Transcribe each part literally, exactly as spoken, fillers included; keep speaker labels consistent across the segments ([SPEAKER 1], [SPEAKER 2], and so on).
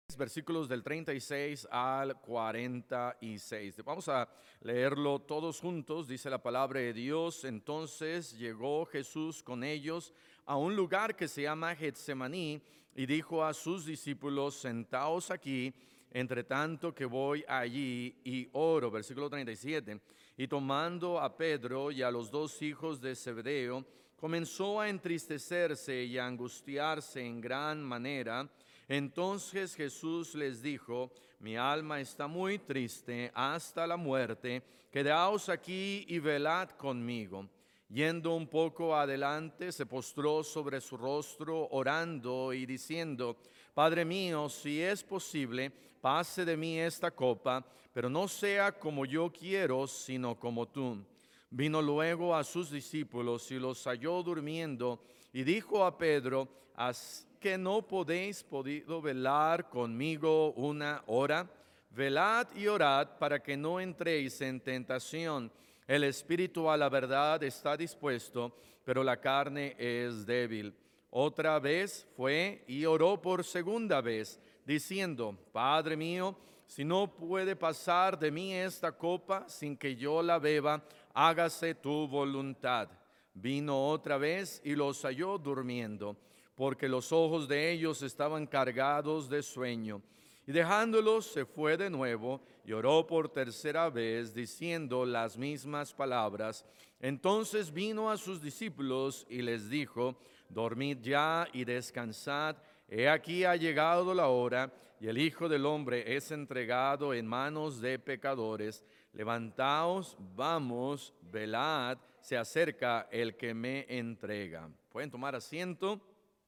[SPEAKER 1] versículos del treinta y seis al cuarenta y seis. Vamos a leerlo todos juntos. Dice la palabra de Dios: entonces llegó Jesús con ellos a un lugar que se llama Getsemaní y dijo a sus discípulos: sentaos aquí, entre tanto que voy allí y oro. Versículo treinta y siete. Y tomando a Pedro y a los dos hijos de Zebedeo, comenzó a entristecerse y a angustiarse en gran manera. Entonces Jesús les dijo: mi alma está muy triste hasta la muerte, quedaos aquí y velad conmigo. Yendo un poco adelante, se postró sobre su rostro, orando y diciendo: Padre mío, si es posible, pase de mí esta copa, pero no sea como yo quiero, sino como tú. Vino luego a sus discípulos y los halló durmiendo, y dijo a Pedro: ¿Has que no podéis podido velar conmigo una hora? Velad y orad para que no entréis en tentación. El espíritu a la verdad está dispuesto, pero la carne es débil. Otra vez fue y oró por segunda vez, diciendo: Padre mío, si no puede pasar de mí esta copa sin que yo la beba, hágase tu voluntad. Vino otra vez y los halló durmiendo, porque los ojos de ellos estaban cargados de sueño. Y dejándolos se fue de nuevo y oró por tercera vez, diciendo las mismas palabras. Entonces vino a sus discípulos y les dijo: dormid ya y descansad. He aquí ha llegado la hora, y el Hijo del Hombre es entregado en manos de pecadores. Levantaos, vamos, velad, se acerca el que me entrega. Pueden tomar asiento.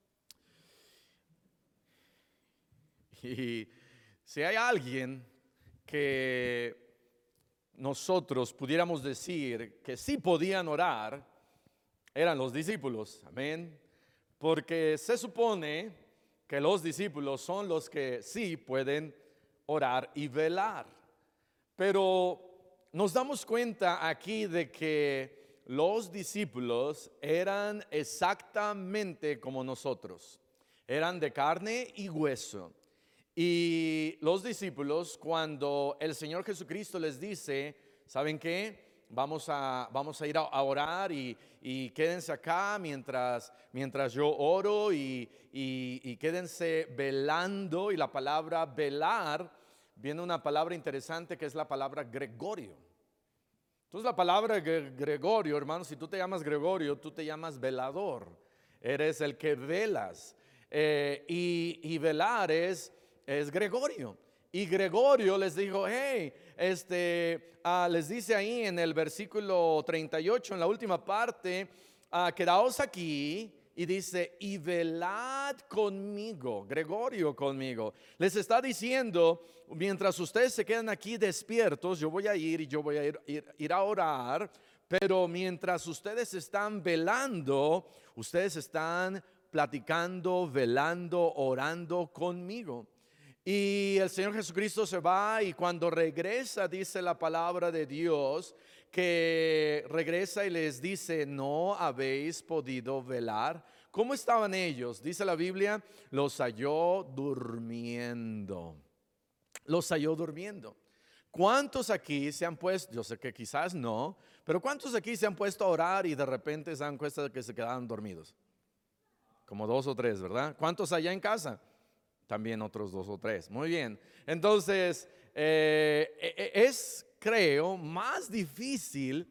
[SPEAKER 1] Y si hay alguien que nosotros pudiéramos decir que sí podían orar, eran los discípulos. Amén. Porque se supone que los discípulos son los que sí pueden orar y velar. Pero nos damos cuenta aquí de que los discípulos eran exactamente como nosotros. Eran de carne y hueso. Y los discípulos, cuando el Señor Jesucristo les dice: ¿saben qué? Vamos a, vamos a ir a, a orar y, y quédense acá mientras, mientras yo oro y, y, y quédense velando. Y la palabra velar viene una palabra interesante que es la palabra Gregorio. Entonces la palabra Gregorio, hermano, si tú te llamas Gregorio, tú te llamas velador. Eres el que velas. Eh, y, y velar es... es Gregorio. Y Gregorio les dijo: hey, este, uh, les dice ahí en el versículo treinta y ocho, en la última parte, uh, quedaos aquí, y dice: y velad conmigo, Gregorio conmigo. Les está diciendo: mientras ustedes se quedan aquí despiertos, yo voy a ir y yo voy a ir, ir, ir a orar, pero mientras ustedes están velando, ustedes están platicando, velando, orando conmigo. Y el Señor Jesucristo se va, y cuando regresa, dice la palabra de Dios, que regresa y les dice: ¿no habéis podido velar? ¿Cómo estaban ellos? Dice la Biblia: los halló durmiendo. Los halló durmiendo. ¿Cuántos aquí se han puesto? Yo sé que quizás no, pero ¿cuántos aquí se han puesto a orar y de repente se dan cuenta de que se quedaron dormidos? Como dos o tres, ¿verdad? ¿Cuántos allá en casa? También otros dos o tres. Muy bien. Entonces, eh, es, creo, más difícil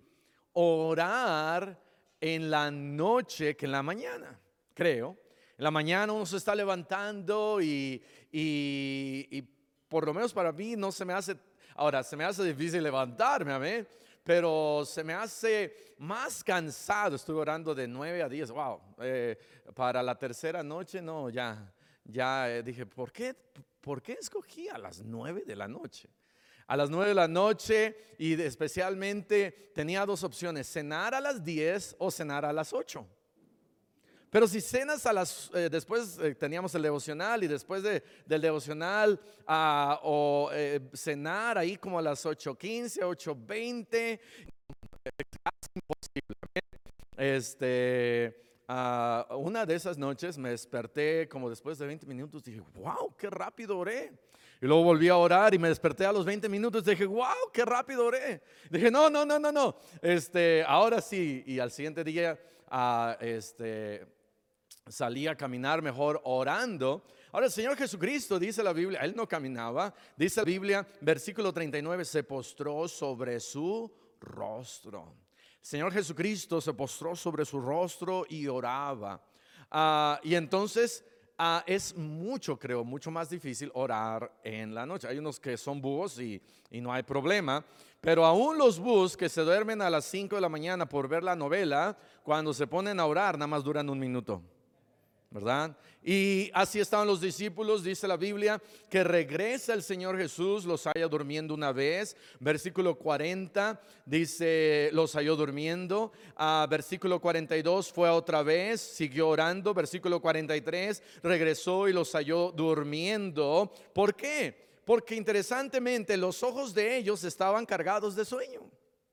[SPEAKER 1] orar en la noche que en la mañana, creo. En la mañana uno se está levantando y, y, y por lo menos para mí no se me hace, ahora se me hace difícil levantarme, amén, pero se me hace más cansado. Estuve orando de nueve a diez, wow, eh, para la tercera noche no, ya. Ya dije: ¿por qué, ¿por qué escogí a las nueve de la noche? A las nueve de la noche, y especialmente tenía dos opciones: cenar a las diez o cenar a las ocho. Pero si cenas a las, eh, después eh, teníamos el devocional, y después de, del devocional uh, o eh, cenar ahí como a las ocho quince, ocho veinte, es casi imposible. Este... ah, una de esas noches me desperté como después de veinte minutos, dije, wow, qué rápido oré. Y luego volví a orar y me desperté a los veinte minutos, dije, wow, qué rápido oré. Dije, no, no, no, no, no, este, ahora sí. Y al siguiente día, ah, este, salí a caminar mejor orando. Ahora el Señor Jesucristo, dice la Biblia, Él no caminaba, dice la Biblia, versículo treinta y nueve, se postró sobre su rostro. El Señor Jesucristo se postró sobre su rostro y oraba. Ah, y entonces ah, es mucho, creo, mucho más difícil orar en la noche. Hay unos que son búhos y, y no hay problema, pero aún los búhos que se duermen a las cinco de la mañana por ver la novela, cuando se ponen a orar, nada más duran un minuto, ¿verdad? Y así estaban los discípulos, dice la Biblia, que regresa el Señor Jesús, los halla durmiendo una vez. Versículo cuarenta dice, los halló durmiendo. Ah, versículo cuarenta y dos, fue otra vez, siguió orando. Versículo cuarenta y tres, regresó y los halló durmiendo. ¿Por qué? Porque interesantemente los ojos de ellos estaban cargados de sueño.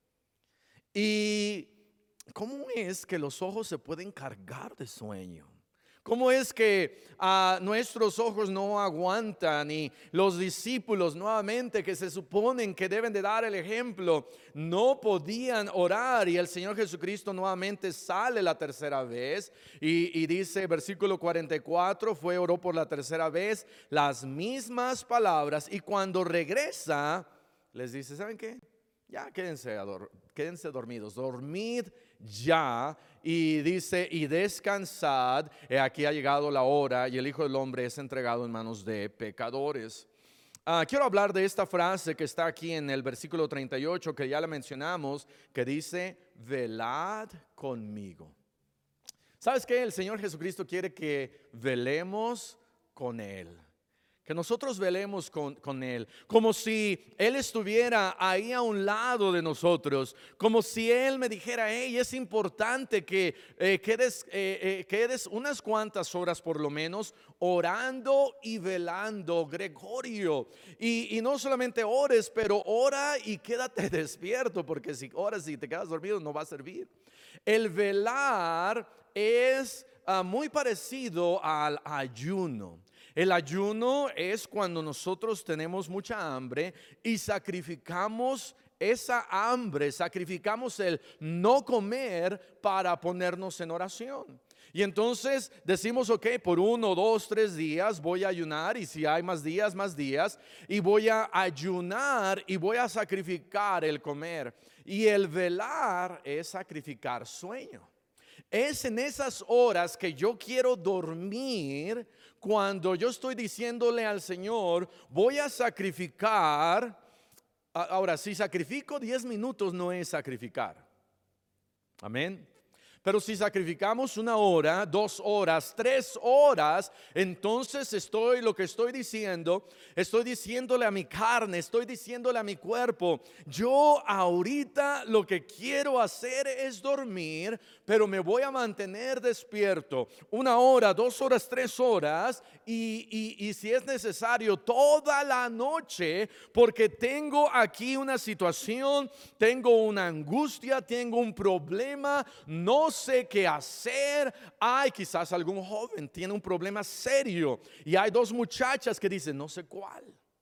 [SPEAKER 1] ¿Y cómo es que los ojos se pueden cargar de sueño? ¿Cómo es que uh, nuestros ojos no aguantan y los discípulos nuevamente que se suponen que deben de dar el ejemplo no podían orar? Y el Señor Jesucristo nuevamente sale la tercera vez y, y dice versículo cuarenta y cuatro, fue, oró por la tercera vez las mismas palabras y cuando regresa les dice, ¿saben qué? Ya quédense, ador- quédense dormidos, dormid ya. Y dice, y descansad, he aquí ha llegado la hora y el Hijo del Hombre es entregado en manos de pecadores. Uh, quiero hablar de esta frase que está aquí en el versículo treinta y ocho, que ya la mencionamos, que dice, velad conmigo. ¿Sabes qué? El Señor Jesucristo quiere que velemos con Él. Que nosotros velemos con, con Él, como si Él estuviera ahí a un lado de nosotros, como si Él me dijera, hey, es importante que eh, quedes, eh, eh, quedes unas cuantas horas por lo menos orando y velando, Gregorio. Y, y no solamente ores, pero ora y quédate despierto, porque si oras y te quedas dormido no va a servir. El velar es uh, muy parecido al ayuno. El ayuno es cuando nosotros tenemos mucha hambre y sacrificamos esa hambre, sacrificamos el no comer para ponernos en oración. Y entonces decimos, ok, por uno, dos, tres días voy a ayunar, y si hay más días, más días, y voy a ayunar y voy a sacrificar el comer. Y el velar es sacrificar sueño. Es en esas horas que yo quiero dormir, cuando yo estoy diciéndole al Señor, voy a sacrificar. Ahora, si sacrifico diez minutos no es sacrificar. Amén. Pero si sacrificamos una hora, dos horas, tres horas, entonces estoy, lo que estoy diciendo, estoy diciéndole a mi carne, estoy diciéndole a mi cuerpo, yo ahorita lo que quiero hacer es dormir, pero me voy a mantener despierto una hora, dos horas, tres horas y, y, y si es necesario toda la noche, porque tengo aquí una situación, tengo una angustia, tengo un problema, no sé qué hacer. Hay quizás algún joven tiene un problema serio y hay dos muchachas que dicen no sé cuál.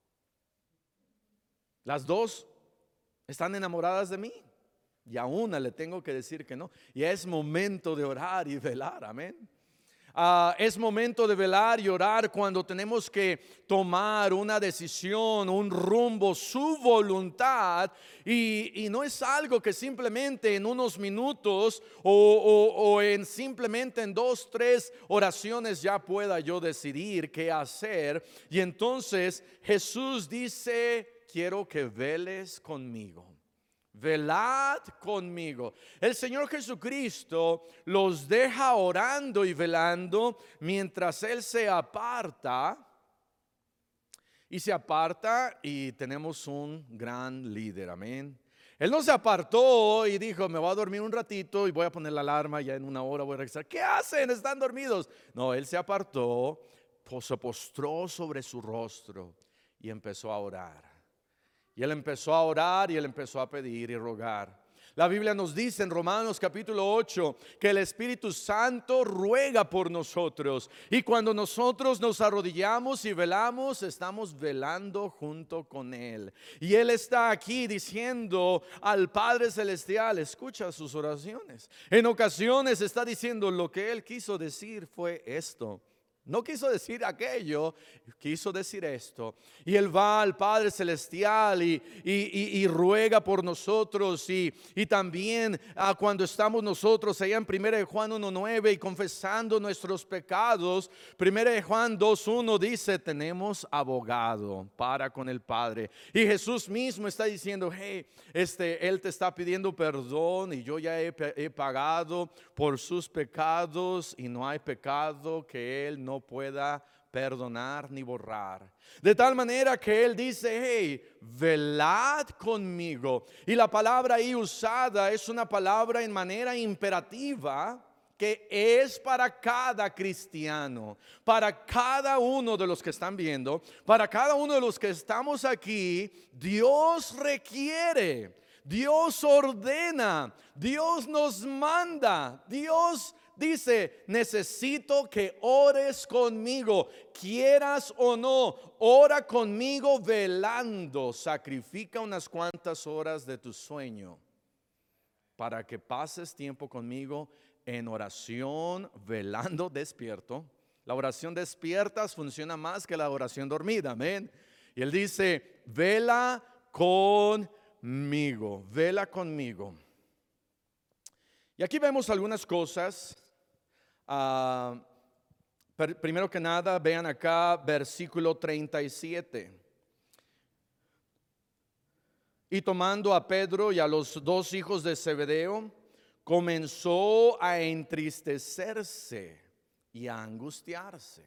[SPEAKER 1] Las dos están enamoradas de mí y a una le tengo que decir que no. Y es momento de orar y velar, amén. Uh, es momento de velar y orar cuando tenemos que tomar una decisión, un rumbo, su voluntad, y, y no es algo que simplemente en unos minutos o, o, o en simplemente en dos, tres oraciones ya pueda yo decidir qué hacer. Y entonces Jesús dice, quiero que veles conmigo. Velad conmigo. El Señor Jesucristo los deja orando y velando mientras Él se aparta. Y se aparta y tenemos un gran líder, amén. Él no se apartó y dijo, me voy a dormir un ratito y voy a poner la alarma, ya en una hora voy a regresar. ¿Qué hacen? ¿Están dormidos? No, Él se apartó, se postró sobre su rostro y empezó a orar. Y él empezó a orar y él empezó a pedir y rogar. La Biblia nos dice en Romanos capítulo ocho que el Espíritu Santo ruega por nosotros. Y cuando nosotros nos arrodillamos y velamos, estamos velando junto con Él. Y Él está aquí diciendo al Padre Celestial, escucha sus oraciones. En ocasiones está diciendo, lo que Él quiso decir fue esto. No quiso decir aquello, quiso decir esto. Y Él va al Padre Celestial y, y, y, y ruega por nosotros. Y, y también ah, cuando estamos nosotros allá en primera de Juan uno nueve y confesando nuestros pecados, primera de Juan dos uno dice, tenemos abogado para con el Padre. Y Jesús mismo está diciendo, hey, este, Él te está pidiendo perdón y yo ya he, he pagado por sus pecados y no hay pecado que Él no pueda perdonar ni borrar. De tal manera que Él dice, hey, velad conmigo. Y la palabra ahí usada es una palabra en manera imperativa que es para cada cristiano, para cada uno de los que están viendo, para cada uno de los que estamos aquí. Dios requiere, Dios ordena, Dios nos manda, Dios dice, necesito que ores conmigo, quieras o no, ora conmigo velando, sacrifica unas cuantas horas de tu sueño para que pases tiempo conmigo en oración, velando despierto. La oración despiertas funciona más que la oración dormida, amén. Y Él dice, vela conmigo, vela conmigo. Y aquí vemos algunas cosas. Uh, per, primero que nada, vean acá versículo treinta y siete. Y tomando a Pedro y a los dos hijos de Zebedeo, comenzó a entristecerse y a angustiarse.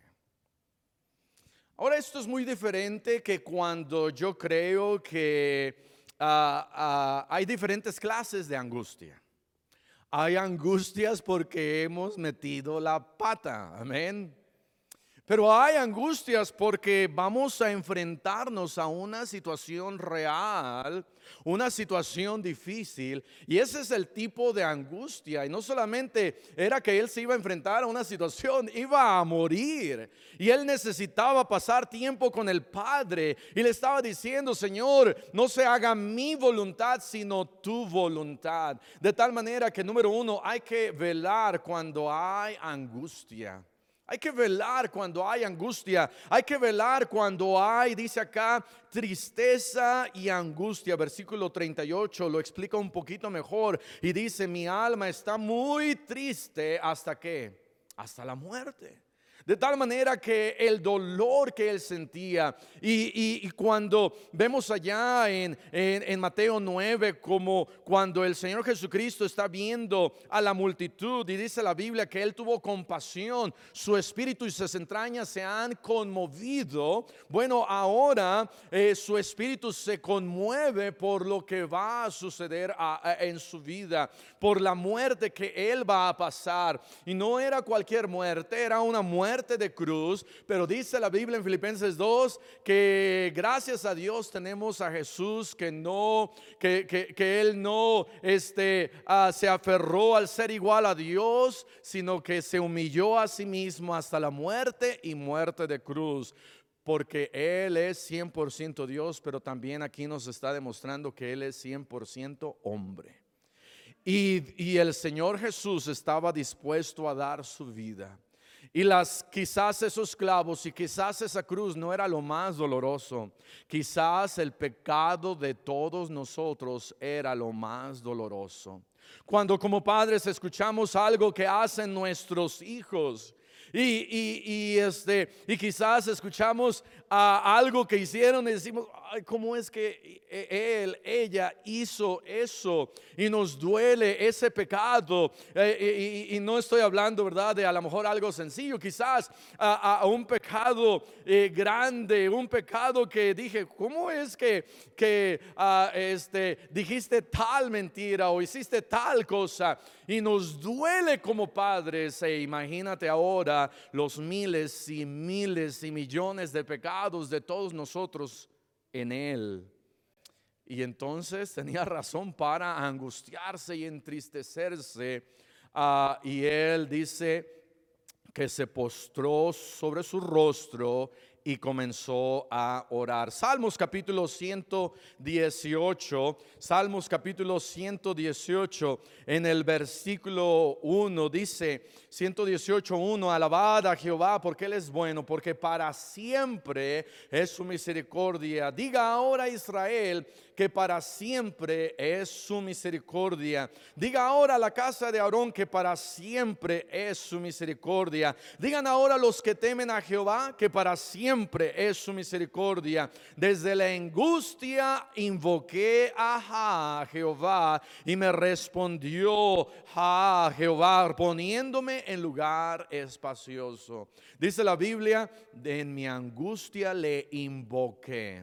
[SPEAKER 1] Ahora esto es muy diferente que cuando yo creo que uh, uh, hay diferentes clases de angustia. Hay angustias porque hemos metido la pata, amén. Pero hay angustias porque vamos a enfrentarnos a una situación real, una situación difícil. Y ese es el tipo de angustia. Y no solamente era que él se iba a enfrentar a una situación, iba a morir. Y él necesitaba pasar tiempo con el Padre. Y le estaba diciendo, Señor, no se haga mi voluntad, sino tu voluntad. De tal manera que, número uno, hay que velar cuando hay angustia. Hay que velar cuando hay angustia. Hay que velar cuando hay, dice acá, tristeza y angustia. Versículo treinta y ocho lo explica un poquito mejor. Y dice, mi alma está muy triste. ¿Hasta qué? Hasta la muerte. De tal manera que el dolor que él sentía, y, y, y cuando vemos allá en, en, en Mateo nueve, como cuando el Señor Jesucristo está viendo a la multitud, y dice la Biblia que él tuvo compasión, su espíritu y sus entrañas se han conmovido. Bueno, ahora eh, su espíritu se conmueve por lo que va a suceder a, a, en su vida, por la muerte que él va a pasar. Y no era cualquier muerte, era una muerte de cruz, pero dice la Biblia en Filipenses dos que gracias a Dios tenemos a Jesús que no, que, que, que él no este, uh, se aferró al ser igual a Dios, sino que se humilló a sí mismo hasta la muerte y muerte de cruz. Porque Él es cien por ciento Dios, pero también aquí nos está demostrando que Él es cien por ciento hombre. Y, y el Señor Jesús estaba dispuesto a dar su vida. Y las, quizás esos clavos y quizás esa cruz no era lo más doloroso. Quizás el pecado de todos nosotros era lo más doloroso. Cuando como padres escuchamos algo que hacen nuestros hijos, Y, y, y, este, y quizás escuchamos uh, algo que hicieron y decimos, ay, ¿cómo es que él, ella hizo eso? Y nos duele ese pecado. Eh, y, y no estoy hablando, ¿verdad?, de a lo mejor algo sencillo, quizás a, a un pecado eh, grande, un pecado que dije, ¿cómo es que, que uh, este, dijiste tal mentira o hiciste tal cosa? Y nos duele como padres. E imagínate ahora los miles y miles y millones de pecados de todos nosotros en Él. Y entonces tenía razón para angustiarse y entristecerse. Uh, y él dice que se postró sobre su rostro y comenzó a orar. Salmos capítulo ciento dieciocho, Salmos capítulo ciento dieciocho, en el versículo uno dice, ciento dieciocho, uno, alabad a Jehová porque Él es bueno, porque para siempre es su misericordia. Diga ahora Israel que para siempre es su misericordia. Diga ahora a la casa de Aarón que para siempre es su misericordia. Digan ahora los que temen a Jehová que para siempre es su misericordia. Desde la angustia invoqué a Jehová y me respondió a Jehová poniéndome en lugar espacioso. Dice la Biblia, en mi angustia le invoqué.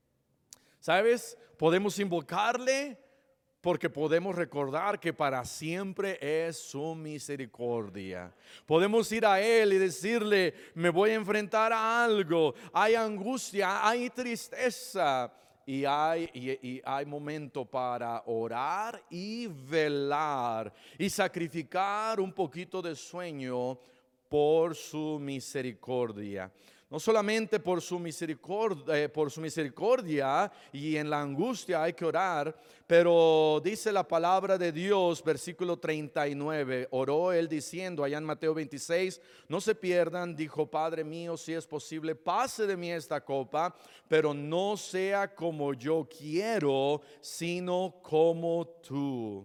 [SPEAKER 1] ¿Sabes? Podemos invocarle porque podemos recordar que para siempre es su misericordia. Podemos ir a Él y decirle, me voy a enfrentar a algo, hay angustia, hay tristeza. Y hay, y, y hay momento para orar y velar y sacrificar un poquito de sueño por su misericordia. No solamente por su misericordia, eh, por su misericordia y en la angustia hay que orar, pero dice la palabra de Dios, versículo treinta y nueve, oró él diciendo allá en Mateo veintiséis, no se pierdan, dijo, Padre mío, si es posible, pase de mí esta copa, pero no sea como yo quiero, sino como tú.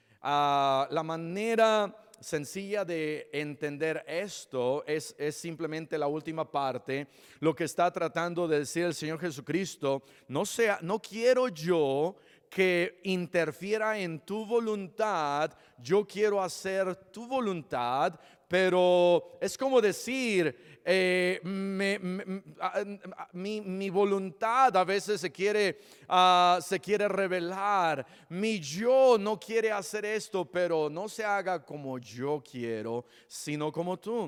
[SPEAKER 1] Uh, la manera sencilla de entender esto es, es simplemente la última parte. Lo que está tratando de decir el Señor Jesucristo, no sea, no quiero yo que interfiera en tu voluntad, yo quiero hacer tu voluntad, pero es como decir, eh, me, me, mi, mi voluntad a veces se quiere, uh, se quiere revelar, mi yo no quiere hacer esto, pero no se haga como yo quiero, sino como tú.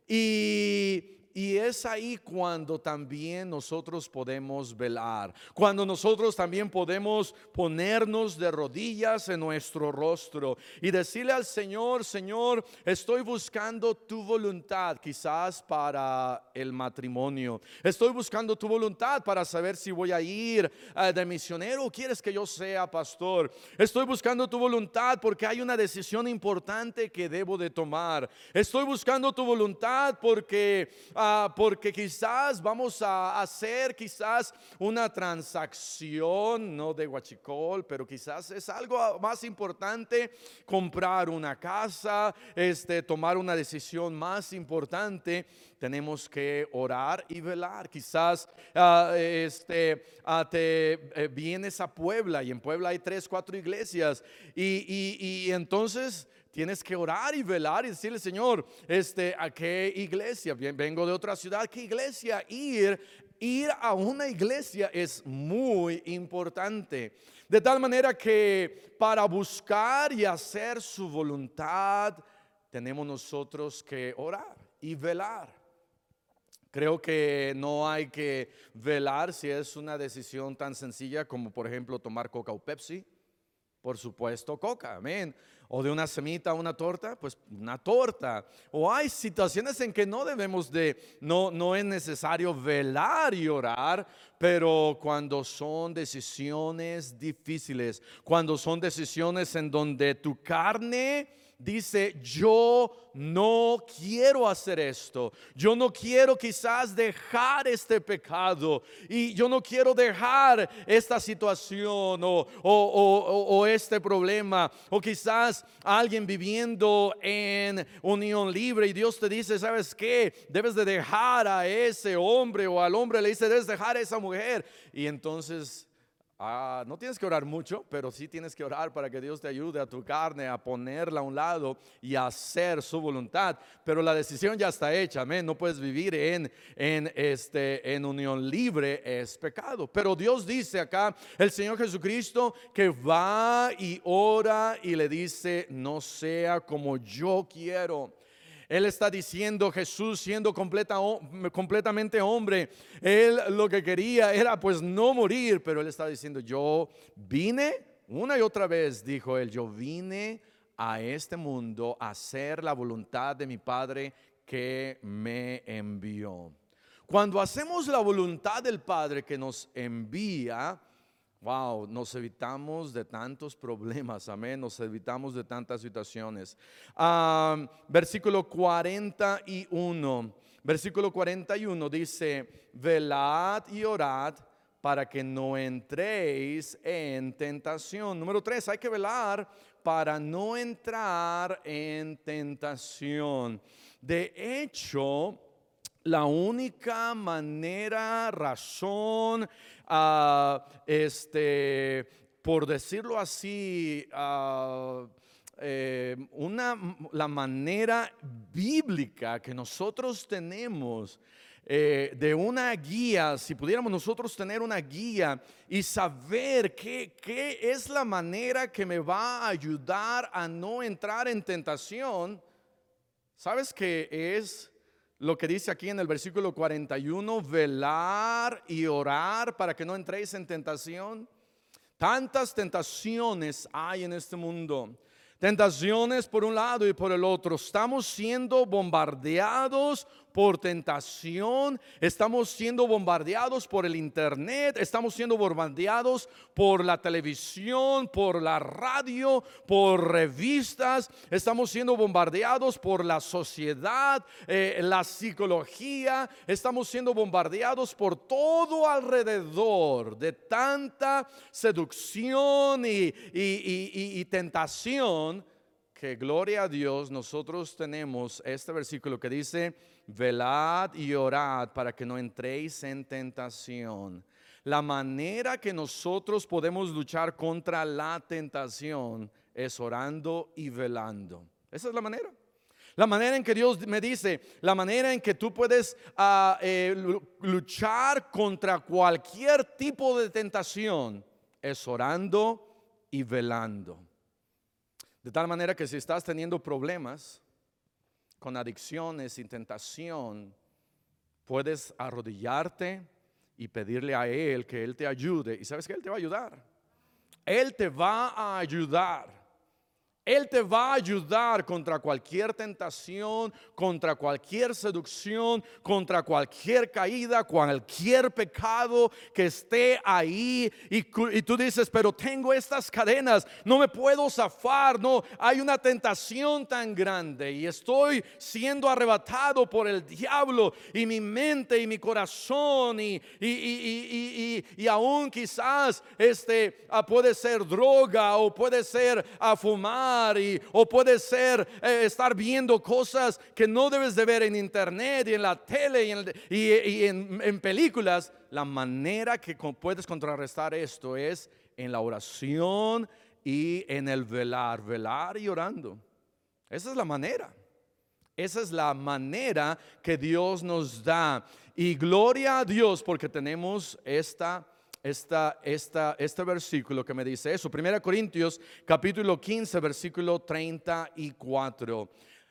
[SPEAKER 1] Y Y es ahí cuando también nosotros podemos velar, cuando nosotros también podemos ponernos de rodillas en nuestro rostro y decirle al Señor, Señor, estoy buscando tu voluntad, quizás para el matrimonio. Estoy buscando tu voluntad para saber si voy a ir uh, de misionero o quieres que yo sea pastor. Estoy buscando tu voluntad porque hay una decisión importante que debo de tomar. Estoy buscando tu voluntad porque uh, Uh, porque quizás vamos a hacer quizás una transacción, no de huachicol, pero quizás es algo más importante, comprar una casa, este, tomar una decisión más importante. Tenemos que orar y velar. Quizás uh, este, uh, te eh, vienes a Puebla y en Puebla hay tres, cuatro iglesias y, y, y entonces tienes que orar y velar y decirle, Señor, este, ¿a qué iglesia? Bien, vengo de otra ciudad, ¿qué iglesia? Ir, ir a una iglesia es muy importante. De tal manera que para buscar y hacer su voluntad, tenemos nosotros que orar y velar. Creo que no hay que velar si es una decisión tan sencilla como, por ejemplo, tomar Coca o Pepsi. Por supuesto, Coca, amén. O de una semita a una torta, pues una torta. O hay situaciones en que no debemos de, no, no es necesario velar y orar, pero cuando son decisiones difíciles, cuando son decisiones en donde tu carne dice, yo no quiero hacer esto, yo no quiero quizás dejar este pecado y yo no quiero dejar esta situación o, o, o, o este problema, o quizás alguien viviendo en unión libre y Dios te dice, ¿sabes qué? Debes de dejar a ese hombre, o al hombre le dice, debes dejar a esa mujer, y entonces Ah, no tienes que orar mucho, pero sí tienes que orar para que Dios te ayude a tu carne a ponerla a un lado y a hacer su voluntad. Pero la decisión ya está hecha, amén. No puedes vivir en, en, este, en unión libre, es pecado. Pero Dios dice acá, el Señor Jesucristo, que va y ora y le dice, no sea como yo quiero. Él está diciendo, Jesús siendo completa, completamente hombre, Él lo que quería era pues no morir, pero Él está diciendo, yo vine, una y otra vez dijo Él, yo vine a este mundo a hacer la voluntad de mi Padre que me envió. Cuando hacemos la voluntad del Padre que nos envía, wow, nos evitamos de tantos problemas, amén, nos evitamos de tantas situaciones. Um, versículo cuarenta y uno, versículo cuarenta y uno dice, velad y orad para que no entréis en tentación. Número tres, hay que velar para no entrar en tentación. De hecho, la única manera, razón, uh, este, por decirlo así, uh, eh, una, la manera bíblica que nosotros tenemos eh, de una guía, si pudiéramos nosotros tener una guía y saber qué, qué es la manera que me va a ayudar a no entrar en tentación, ¿sabes qué es? Lo que dice aquí en el versículo cuarenta y uno, velar y orar para que no entréis en tentación. Tantas tentaciones hay en este mundo. Tentaciones por un lado y por el otro. Estamos siendo bombardeados por tentación, estamos siendo bombardeados por el internet, estamos siendo bombardeados por la televisión, por la radio, por revistas, estamos siendo bombardeados por la sociedad, eh, la psicología, estamos siendo bombardeados por todo alrededor de tanta seducción y, y, y, y, y tentación, que gloria a Dios nosotros tenemos este versículo que dice, velad y orad para que no entréis en tentación. La manera que nosotros podemos luchar contra la tentación es orando y velando. Esa es la manera. La manera en que Dios me dice, la manera en que tú puedes uh, eh, luchar contra cualquier tipo de tentación es orando y velando. De tal manera que si estás teniendo problemas con adicciones y tentación, puedes arrodillarte y pedirle a Él que Él te ayude. Y sabes que Él te va a ayudar. Él te va a ayudar. Él te va a ayudar contra cualquier tentación, contra cualquier seducción, contra cualquier caída, cualquier pecado que esté ahí. Y, y tú dices, pero tengo estas cadenas, no me puedo zafar, no, hay una tentación tan grande y estoy siendo arrebatado por el diablo y mi mente y mi corazón y, y, y, y, y, y aún quizás este, uh, puede ser droga o puede ser a fumar. Y, o puede ser eh, estar viendo cosas que no debes de ver en internet y en la tele y en, y, y en, en películas. La manera que puedes contrarrestar esto es en la oración y en el velar, velar y orando. Esa es la manera. Esa es la manera que Dios nos da. Y gloria a Dios porque tenemos esta Esta, esta, este versículo que me dice eso. Primera Corintios capítulo quince versículo treinta y cuatro.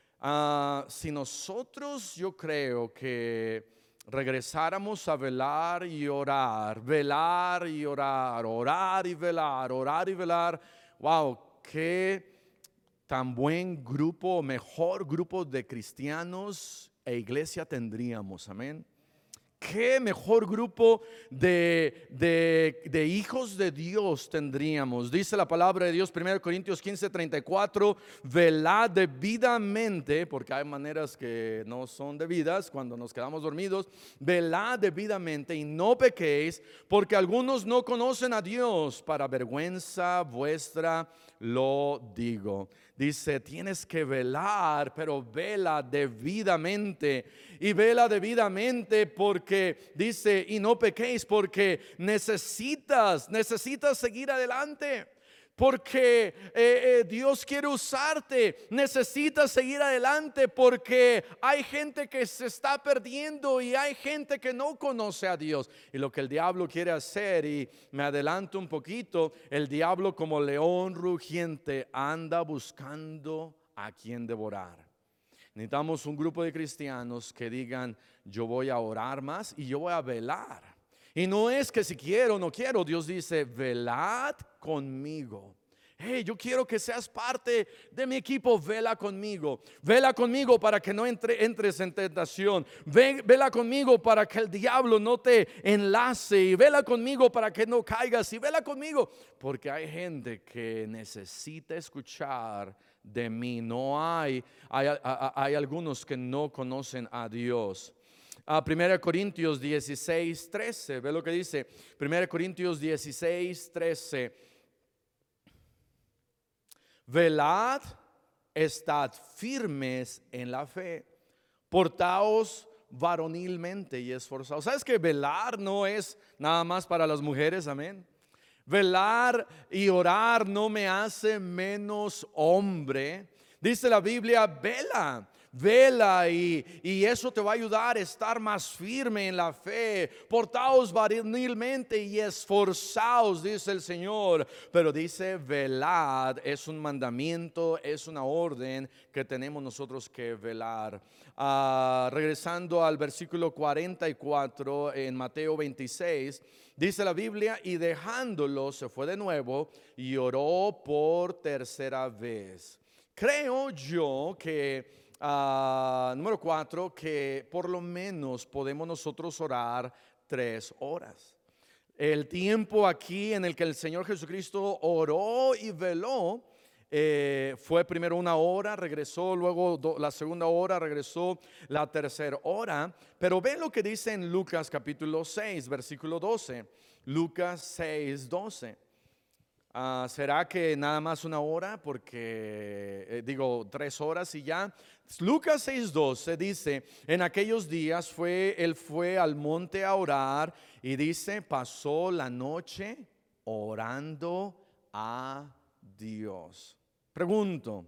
[SPEAKER 1] Uh, si nosotros, yo creo que regresáramos a velar y orar, velar y orar, orar y velar, orar y velar, wow, qué tan buen grupo, mejor grupo de cristianos e iglesia tendríamos, amén. Qué mejor grupo de, de, de hijos de Dios tendríamos. Dice la palabra de Dios, primera Corintios quince, treinta y cuatro, velad debidamente, porque hay maneras que no son debidas cuando nos quedamos dormidos. Velad debidamente y no pequéis, porque algunos no conocen a Dios, para vergüenza vuestra lo digo. Dice, tienes que velar, pero vela debidamente. Y vela debidamente porque dice, y no pequéis, porque necesitas, necesitas seguir adelante. Porque eh, eh, Dios quiere usarte. Necesitas seguir adelante porque hay gente que se está perdiendo y hay gente que no conoce a Dios. Y lo que el diablo quiere hacer, y me adelanto un poquito, el diablo como león rugiente anda buscando a quien devorar. Necesitamos un grupo de cristianos que digan, yo voy a orar más y yo voy a velar. Y no es que si quiero o no quiero, Dios dice, velad conmigo. Hey, yo quiero que seas parte de mi equipo, vela conmigo. Vela conmigo para que no entre, entres en tentación. Ve, vela conmigo para que el diablo no te enlace. Y vela conmigo para que no caigas. Y vela conmigo. Porque hay gente que necesita escuchar de mí. No hay, hay, hay algunos que no conocen a Dios. Uh, primera Corintios dieciséis, trece. Ve lo que dice. primera Corintios dieciséis, trece. Velad, estad firmes en la fe, portaos varonilmente y esforzados. ¿Sabes que velar no es nada más para las mujeres? Amén. Velar y orar no me hace menos hombre. Dice la Biblia, vela. Vela y, y eso te va a ayudar a estar más firme en la fe. Portaos varonilmente y esforzaos, dice el Señor. Pero dice velad, es un mandamiento, es una orden que tenemos nosotros que velar. Uh, regresando al versículo cuarenta y cuatro en Mateo veintiséis, dice la Biblia, y dejándolo se fue de nuevo y oró por tercera vez. Creo yo que Uh, número cuatro, que por lo menos podemos nosotros orar tres horas. El tiempo aquí en el que el Señor Jesucristo oró y veló eh, fue primero una hora, regresó luego do, la segunda hora, regresó la tercera hora. Pero ven lo que dice en Lucas capítulo seis, versículo doce. Lucas seis, doce. Uh, ¿Será que nada más una hora? Porque eh, digo tres horas y ya. Lucas seis doce dice, en aquellos días fue, él fue al monte a orar y dice, pasó la noche orando a Dios. Pregunto,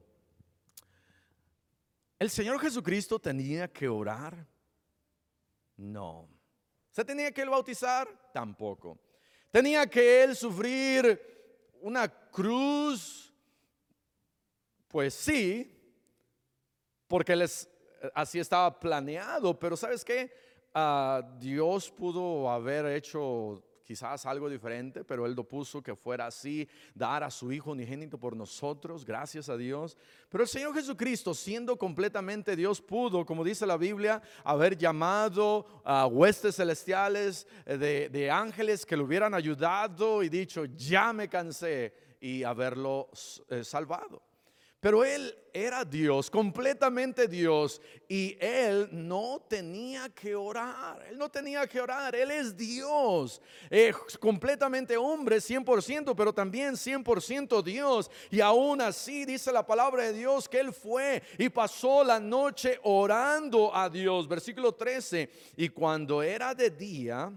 [SPEAKER 1] ¿el Señor Jesucristo tenía que orar? No. ¿Se tenía que él bautizar? Tampoco. ¿Tenía que él sufrir una cruz? Pues sí, porque él es, así estaba planeado. Pero ¿sabes qué? Uh, Dios pudo haber hecho quizás algo diferente, pero él lo puso que fuera así, dar a su Hijo unigénito por nosotros, gracias a Dios. Pero el Señor Jesucristo, siendo completamente Dios, pudo, como dice la Biblia, haber llamado a huestes celestiales de, de ángeles que lo hubieran ayudado y dicho, ya me cansé, y haberlo eh, salvado. Pero él era Dios, completamente Dios, y él no tenía que orar. Él no tenía que orar. Él es Dios, eh, completamente hombre, cien por ciento, pero también cien por ciento Dios. Y aún así dice la palabra de Dios que él fue y pasó la noche orando a Dios. Versículo trece, y cuando era de día,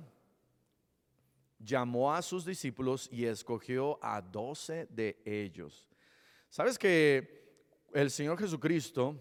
[SPEAKER 1] llamó a sus discípulos y escogió a doce de ellos. ¿Sabes que el Señor Jesucristo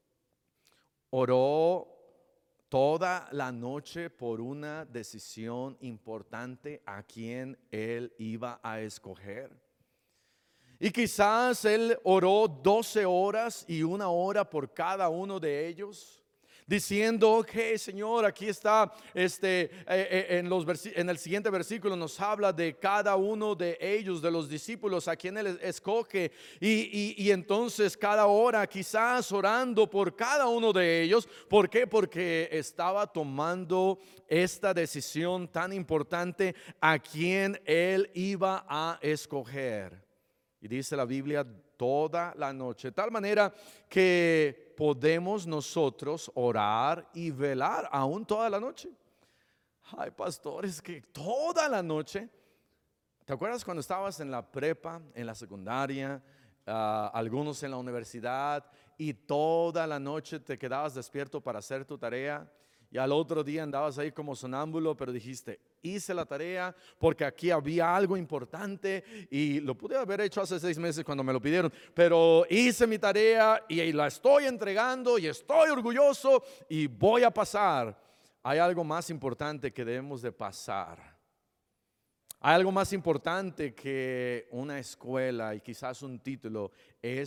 [SPEAKER 1] oró toda la noche por una decisión importante a quien él iba a escoger? Y quizás él oró doce horas y una hora por cada uno de ellos, diciendo, ok, Señor, aquí está, este, eh, eh, en, los en el siguiente versículo nos habla de cada uno de ellos, de los discípulos a quien Él escoge. Y, y, y entonces cada hora quizás orando por cada uno de ellos. ¿Por qué? Porque estaba tomando esta decisión tan importante a quien Él iba a escoger. Y dice la Biblia, toda la noche, de tal manera que podemos nosotros orar y velar aún toda la noche. Ay, pastores, que toda la noche. ¿Te acuerdas cuando estabas en la prepa, en la secundaria, uh, algunos en la universidad, y toda la noche te quedabas despierto para hacer tu tarea? Y al otro día andabas ahí como sonámbulo, pero dijiste, hice la tarea porque aquí había algo importante y lo pude haber hecho hace seis meses cuando me lo pidieron, pero hice mi tarea y la estoy entregando y estoy orgulloso y voy a pasar. Hay algo más importante que debemos de pasar. Hay algo más importante que una escuela y quizás un título, es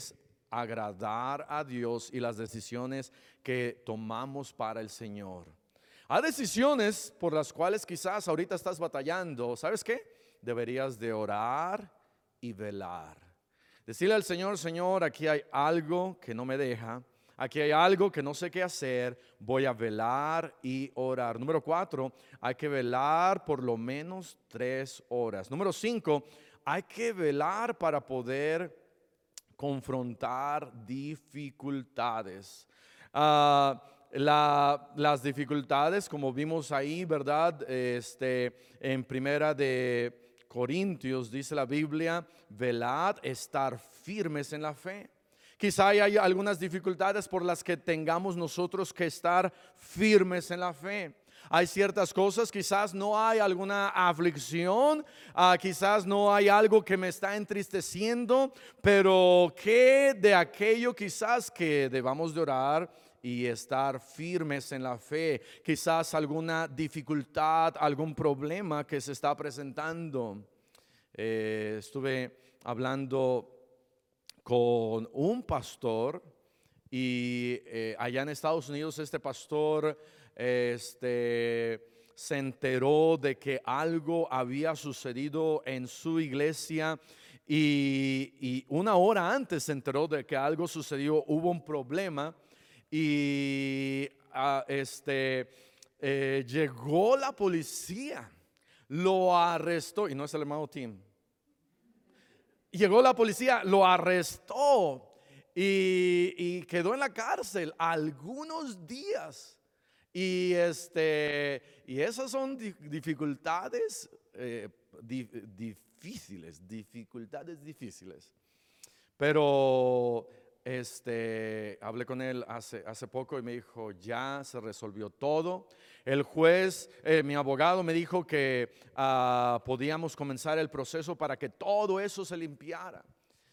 [SPEAKER 1] agradar a Dios y las decisiones que tomamos para el Señor. Hay decisiones por las cuales quizás ahorita estás batallando. ¿Sabes qué? Deberías de orar y velar. Decirle al Señor: Señor, aquí hay algo que no me deja. Aquí hay algo que no sé qué hacer. Voy a velar y orar. Número cuatro, hay que velar por lo menos tres horas. Número cinco, hay que velar para poder confrontar dificultades. Uh, la, las dificultades, como vimos ahí, ¿verdad? Este, en primera de Corintios dice la Biblia: velad, estar firmes en la fe. Quizá hay algunas dificultades por las que tengamos nosotros que estar firmes en la fe. Hay ciertas cosas, quizás no hay alguna aflicción, uh, quizás no hay algo que me está entristeciendo, pero que de aquello quizás que debamos de orar y estar firmes en la fe. Quizás alguna dificultad, algún problema que se está presentando. Eh, estuve hablando con un pastor y eh, allá en Estados Unidos este pastor este, se enteró de que algo había sucedido en su iglesia y, y una hora antes se enteró de que algo sucedió, hubo un problema y uh, este, eh, llegó la policía, lo arrestó, y no es el hermano Tim. Llegó la policía, lo arrestó y, y quedó en la cárcel algunos días. Y, este, y esas son di- dificultades eh, di- difíciles, dificultades difíciles. Pero este, hablé con él hace, hace poco y me dijo: ya se resolvió todo. El juez, eh, mi abogado me dijo que uh, podíamos comenzar el proceso para que todo eso se limpiara.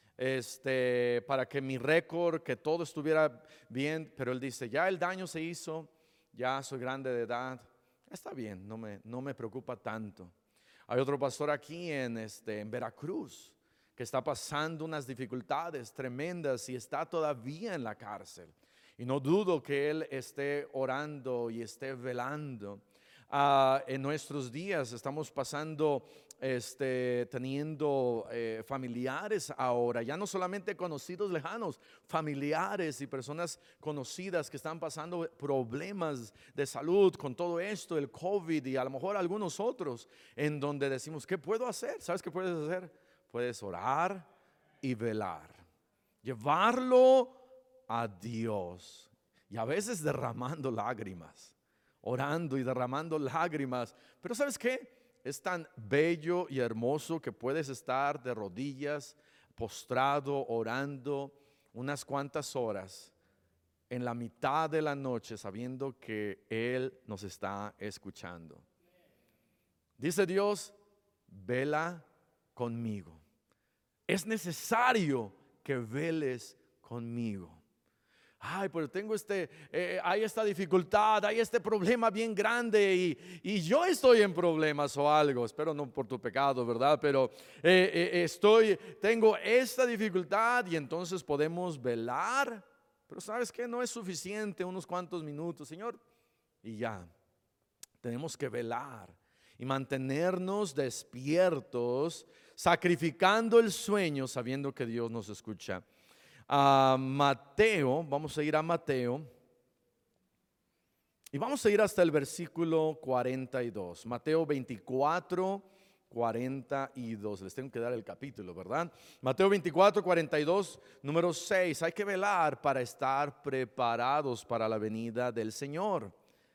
[SPEAKER 1] Este, para que mi récord, que todo estuviera bien. Pero él dice: ya el daño se hizo, ya soy grande de edad, está bien, no me, no me preocupa tanto. Hay otro pastor aquí en, este, en Veracruz que está pasando unas dificultades tremendas y está todavía en la cárcel. Y no dudo que él esté orando y esté velando. Uh, en nuestros días estamos pasando, este, teniendo eh, familiares ahora, ya no solamente conocidos lejanos, familiares y personas conocidas que están pasando problemas de salud con todo esto, el COVID y a lo mejor algunos otros, en donde decimos: ¿qué puedo hacer? ¿Sabes qué puedes hacer? Puedes orar y velar, llevarlo a Dios, y a veces derramando lágrimas, orando y derramando lágrimas. Pero ¿sabes qué? Es tan bello y hermoso que puedes estar de rodillas, postrado, orando unas cuantas horas en la mitad de la noche, sabiendo que Él nos está escuchando. Dice Dios: vela conmigo. Es necesario que veles conmigo. Ay, pero tengo este, eh, hay esta dificultad, hay este problema bien grande y, y yo estoy en problemas o algo. Espero no por tu pecado, ¿verdad? Pero eh, eh, estoy, tengo esta dificultad y entonces podemos velar. Pero ¿sabes qué? No es suficiente unos cuantos minutos, Señor, y ya. Tenemos que velar y mantenernos despiertos, sacrificando el sueño, sabiendo que Dios nos escucha. A Mateo, vamos a ir a Mateo y vamos a ir hasta el versículo cuarenta y dos. Mateo veinticuatro, cuarenta y dos. Les tengo que dar el capítulo, ¿verdad? Mateo veinticuatro, cuarenta y dos, número seis. Hay que velar para estar preparados para la venida del Señor.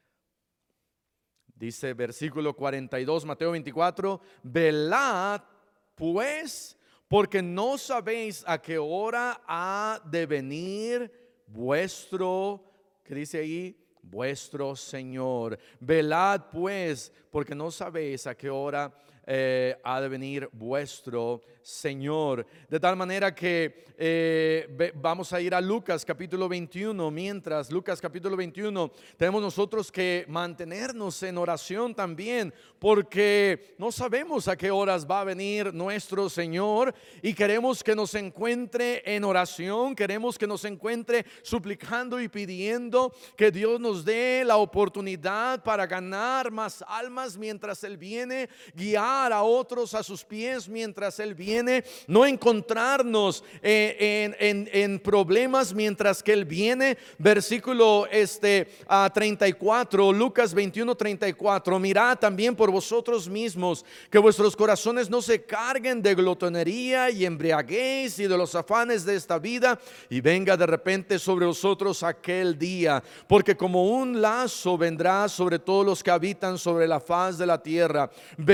[SPEAKER 1] Dice versículo cuarenta y dos, Mateo veinticuatro: velad pues, porque no sabéis a qué hora ha de venir vuestro, ¿qué dice ahí? Vuestro Señor. Velad pues, porque no sabéis a qué hora eh, ha de venir vuestro Señor. De tal manera que eh, ve, vamos a ir a Lucas capítulo veintiuno. Mientras Lucas capítulo veintiuno, tenemos nosotros que mantenernos en oración también, porque no sabemos a qué horas va a venir nuestro Señor, y queremos que nos encuentre en oración, queremos que nos encuentre suplicando y pidiendo que Dios nos dé la oportunidad para ganar más almas mientras Él viene, guiar a otros a sus pies mientras Él viene, no encontrarnos en, en, en problemas mientras que Él viene. Versículo este, a treinta y cuatro, Lucas veintiuno, treinta y cuatro. Mirad también por vosotros mismos que vuestros corazones no se carguen de glotonería y embriaguez y de los afanes de esta vida, y venga de repente sobre vosotros aquel día, porque como un lazo vendrá sobre todos los que habitan sobre la faz de la tierra.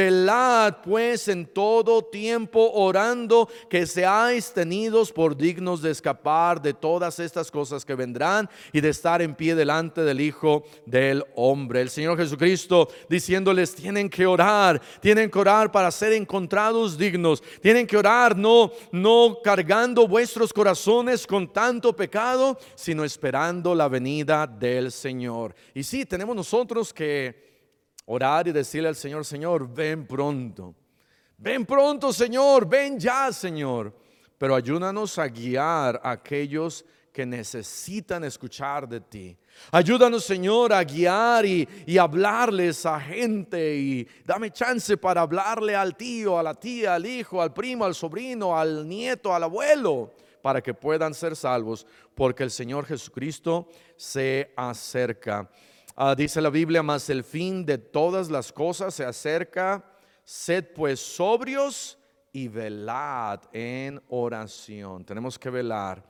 [SPEAKER 1] Velad pues en todo tiempo, orando que seáis tenidos por dignos de escapar de todas estas cosas que vendrán y de estar en pie delante del Hijo del Hombre. El Señor Jesucristo diciéndoles: tienen que orar, tienen que orar para ser encontrados dignos, tienen que orar no, no cargando vuestros corazones con tanto pecado, sino esperando la venida del Señor. Y sí, tenemos nosotros que orar y decirle al Señor: Señor, ven pronto. Ven pronto, Señor, ven ya, Señor. Pero ayúdanos a guiar a aquellos que necesitan escuchar de ti. Ayúdanos, Señor, a guiar y, y hablarles a gente, y dame chance para hablarle al tío, a la tía, al hijo, al primo, al sobrino, al nieto, al abuelo, para que puedan ser salvos, porque el Señor Jesucristo se acerca. Uh, dice la Biblia: mas el fin de todas las cosas se acerca. Sed pues sobrios y velad en oración. Tenemos que velar.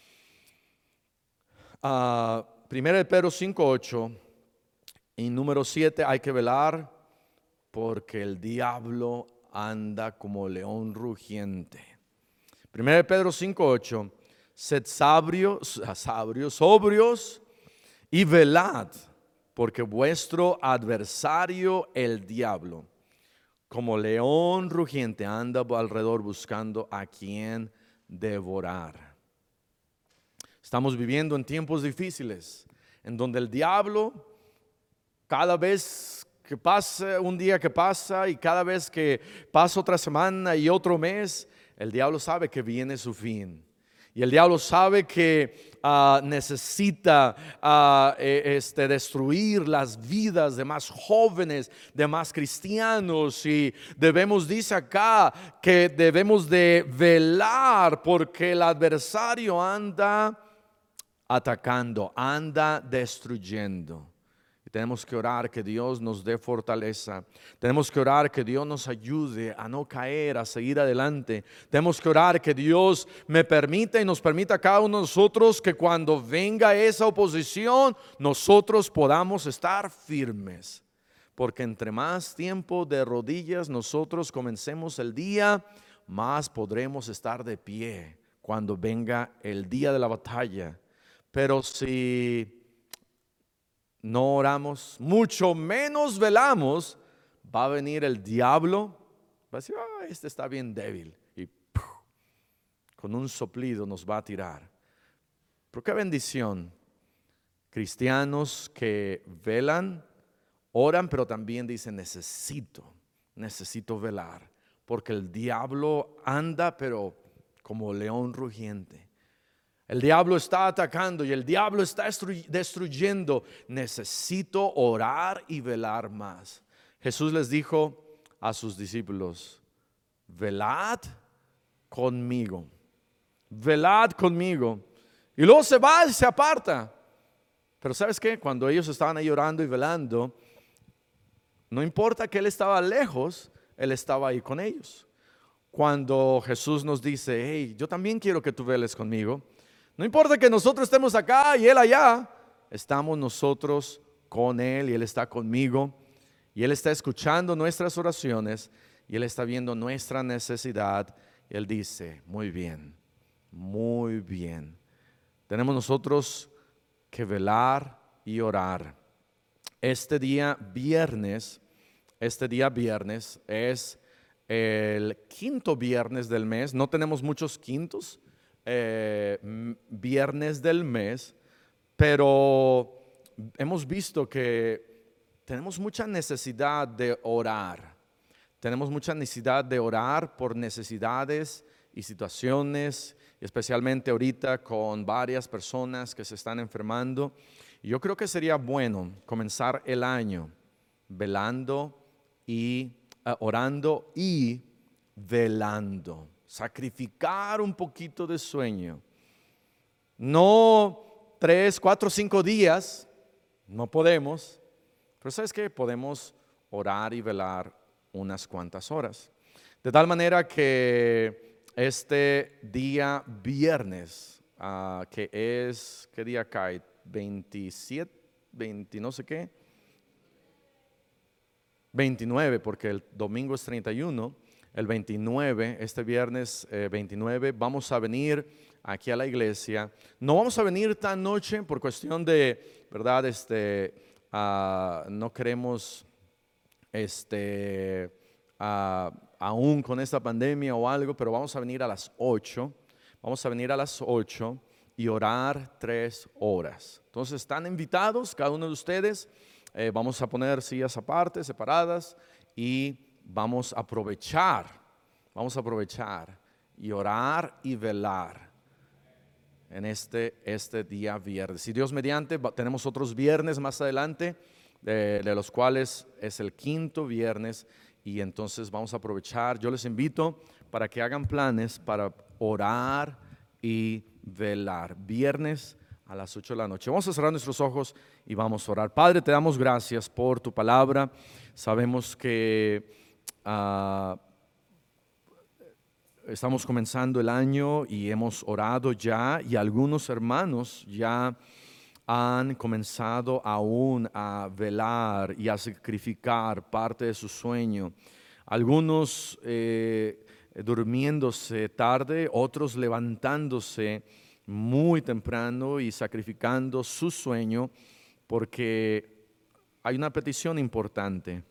[SPEAKER 1] Uh, Primera de Pedro cinco, ocho y número siete, hay que velar porque el diablo anda como león rugiente. Primera de Pedro cinco, ocho, sed sabios, sabios, sobrios y velad, porque vuestro adversario el diablo, como león rugiente, anda alrededor buscando a quien devorar. Estamos viviendo en tiempos difíciles, en donde el diablo, cada vez que pasa, un día que pasa, y cada vez que pasa otra semana y otro mes, el diablo sabe que viene su fin. Y el diablo sabe que uh, necesita uh, este, destruir las vidas de más jóvenes, de más cristianos. Y debemos, dice acá, que debemos de velar porque el adversario anda atacando, anda destruyendo. Tenemos que orar que Dios nos dé fortaleza. Tenemos que orar que Dios nos ayude a no caer, a seguir adelante. Tenemos que orar que Dios me permita y nos permita a cada uno de nosotros que cuando venga esa oposición, nosotros podamos estar firmes. Porque entre más tiempo de rodillas nosotros comencemos el día, más podremos estar de pie cuando venga el día de la batalla. Pero si no oramos, mucho menos velamos, va a venir el diablo, va a decir: ah, este está bien débil, y ¡puf!, con un soplido nos va a tirar. Pero qué bendición, cristianos que velan, oran, pero también dicen: necesito, necesito velar, porque el diablo anda pero como león rugiente. El diablo está atacando y el diablo está destruyendo. Necesito orar y velar más. Jesús les dijo a sus discípulos: velad conmigo, velad conmigo. Y luego se va y se aparta. Pero ¿sabes qué? Cuando ellos estaban ahí orando y velando, no importa que Él estaba lejos, Él estaba ahí con ellos. Cuando Jesús nos dice: hey, yo también quiero que tú veles conmigo, no importa que nosotros estemos acá y Él allá, estamos nosotros con Él y Él está conmigo. Y Él está escuchando nuestras oraciones y Él está viendo nuestra necesidad. Y Él dice: muy bien, muy bien. Tenemos nosotros que velar y orar. Este día viernes, este día viernes es el quinto viernes del mes. No tenemos muchos quintos eh, viernes del mes, pero hemos visto que tenemos mucha necesidad de orar. Tenemos mucha necesidad de orar por necesidades y situaciones, especialmente ahorita con varias personas que se están enfermando. Y yo creo que sería bueno comenzar el año velando y uh, orando y velando. Sacrificar un poquito de sueño. No tres, cuatro, cinco días, no podemos. Pero ¿sabes qué? Podemos orar y velar unas cuantas horas. De tal manera que este día viernes, uh, que es, ¿qué día cae? veintisiete, veinte, no sé qué. veintinueve, porque el domingo es treinta y uno. El veintinueve, este viernes eh, veintinueve, vamos a venir aquí a la iglesia. No vamos a venir tan noche por cuestión de, ¿verdad? Este, uh, no queremos, este, uh, aún con esta pandemia o algo, pero vamos a venir a las ocho. Vamos a venir a las ocho y orar tres horas. Entonces están invitados cada uno de ustedes. Eh, vamos a poner sillas aparte, separadas, y vamos a aprovechar, vamos a aprovechar y orar y velar en este, este día viernes. Y Dios mediante, tenemos otros viernes más adelante, de, de los cuales es el quinto viernes, y entonces vamos a aprovechar. Yo les invito para que hagan planes para orar y velar. Viernes a las ocho de la noche. Vamos a cerrar nuestros ojos y vamos a orar. Padre, te damos gracias por tu palabra. Sabemos que uh, estamos comenzando el año y hemos orado ya, y algunos hermanos ya han comenzado aún a velar y a sacrificar parte de su sueño. Algunos eh, durmiéndose tarde, otros levantándose muy temprano y sacrificando su sueño, porque hay una petición importante.